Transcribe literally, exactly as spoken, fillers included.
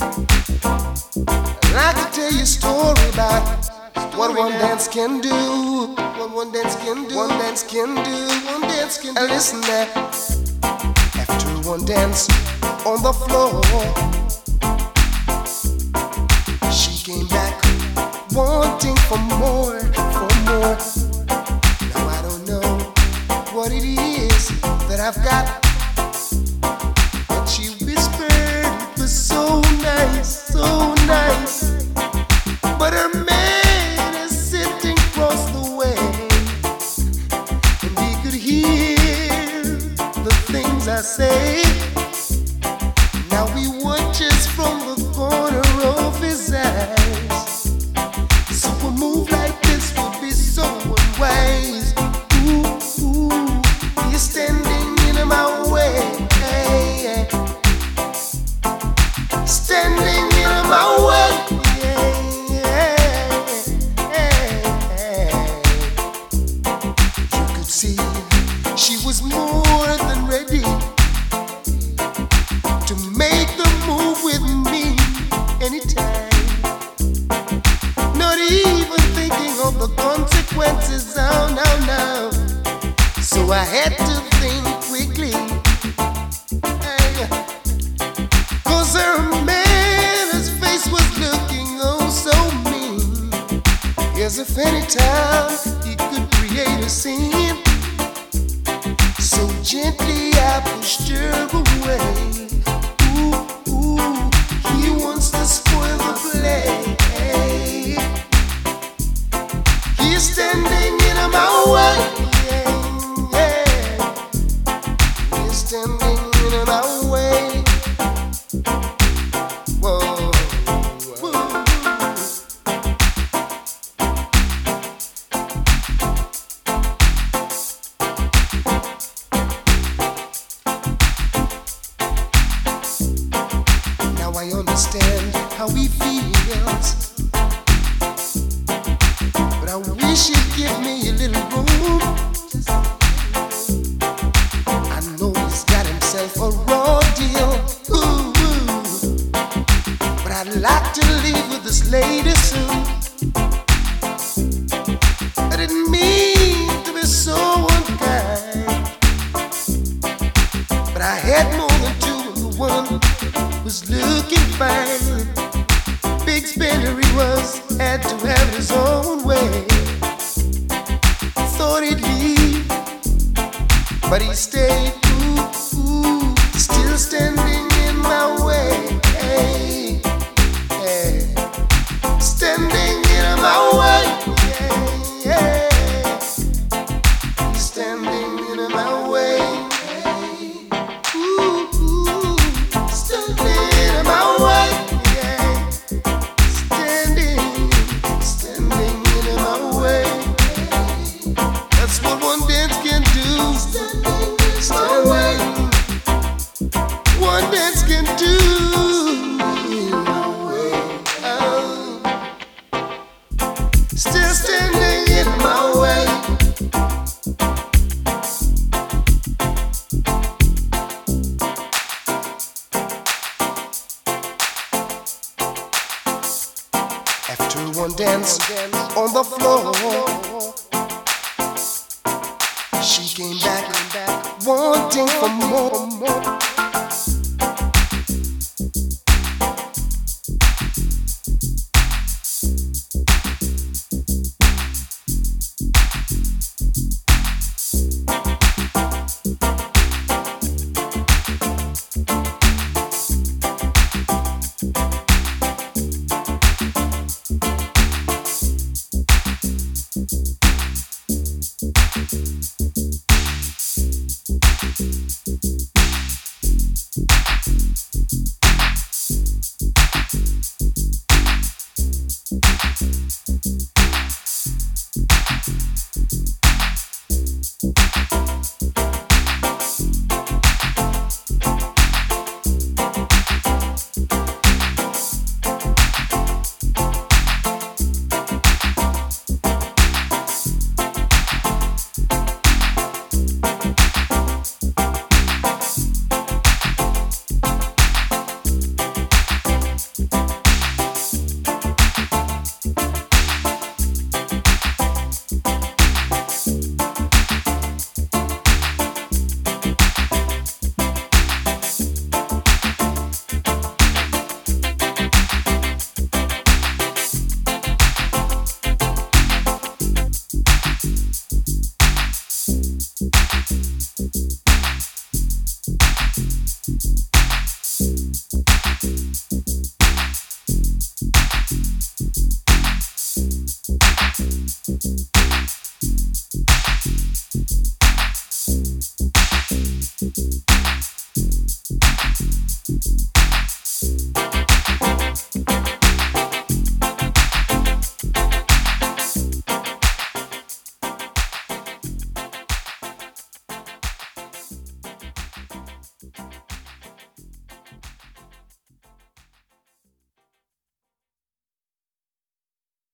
I'd like to tell you a story about what one dance can do. What one dance can do. One dance can do. One dance can do. And listen there. After one dance on the floor, she came back wanting for more, for more. Now I don't know what it is that I've got, but she whispered it was so nice, so nice. But her man is sitting across the way, and he could hear the things I say. Now he watches from the corner of his eyes. So a move like this would be so unwise. Ooh, ooh, you're standing in my way, hey, standing in my way. You could see she was more than ready to make the move with me anytime. Not even thinking of the consequences, oh no, no. So I had to think quickly, hey, cause her man, his face was looking oh so mean, as if anytime he could create a scene. So gently I pushed her away. Ooh, ooh, he wants to spoil the play. He's standing in my way. Yeah, yeah. He's standing in my way. Whoa, whoa. Now I understand how he feels, but I wish he'd give me a little room. I know he's got himself a raw deal, ooh, ooh. But I'd like to leave with this lady soon. I didn't mean to be so unkind, but I had more than two, and the one was looking fine. Big spender he was, had to have his own way. Thought he'd leave, but he stayed. Ooh, ooh, still standing in my way. Hey, hey, standing in my way. Yeah, yeah. He's standing in my way. Hey, ooh, ooh, standing in my way. Yeah, standing, standing in my way. That's what one dance can do. Standing, one dance can do. Oh, still standing in my way. After one dance on the floor, she came back wanting for more.